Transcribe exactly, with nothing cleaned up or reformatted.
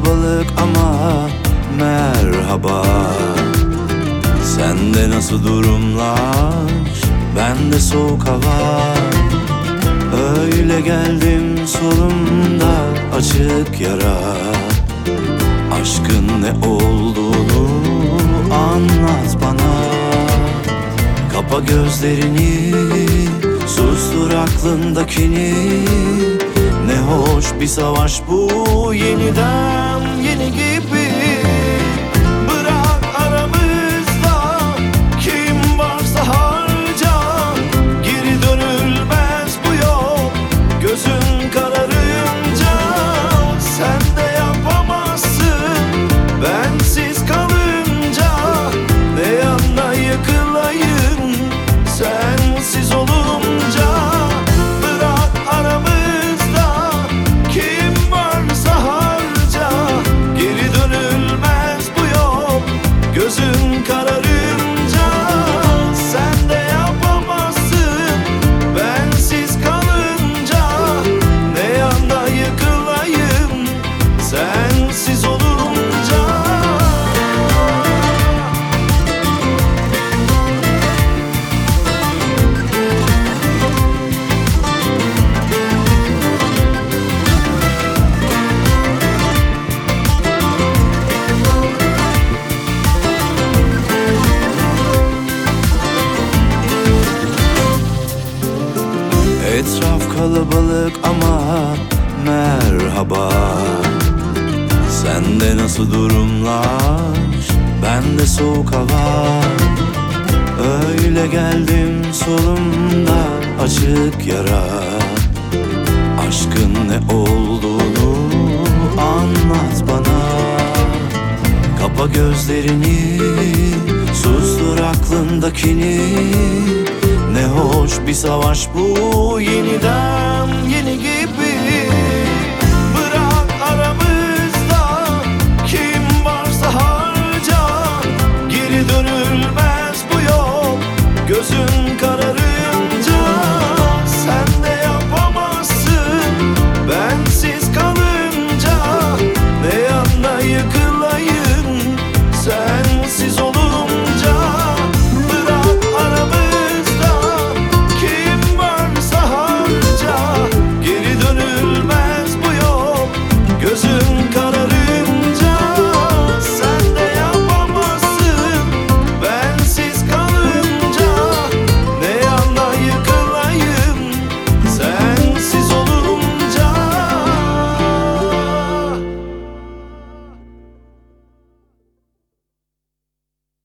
kalabalık ama merhaba. Sende nasıl durumlar? Bende soğuk hava. Öyle geldim solumda açık yara. Aşkın ne olduğunu anlat bana. Kapa gözlerini, sustur aklındakini. Ne hoş bir savaş bu, yeniden yeni gibi. Bırak aramızda kim varsa harca. Geri dönülmez bu yol, gözün kararınca. Sen de yapamazsın bensiz kalınca. Ne yana yıkılayım sensiz olunca. Bırak aramızda kim varsa harca. Geri dönülmez bu yol, gözün kararınca. Sen de yapamazsın bensiz kalınca. Ne yana yıkılayım sensiz olunca. Etraf kalabalık ama merhaba. Sende nasıl durumlar? Bende soğuk hava. Öyle geldim solumda açık yara. Aşkın ne olduğunu anlat bana. Kapa gözlerini, sustur aklındakini. Ne hoş bir savaş bu, yeniden yeni gibi.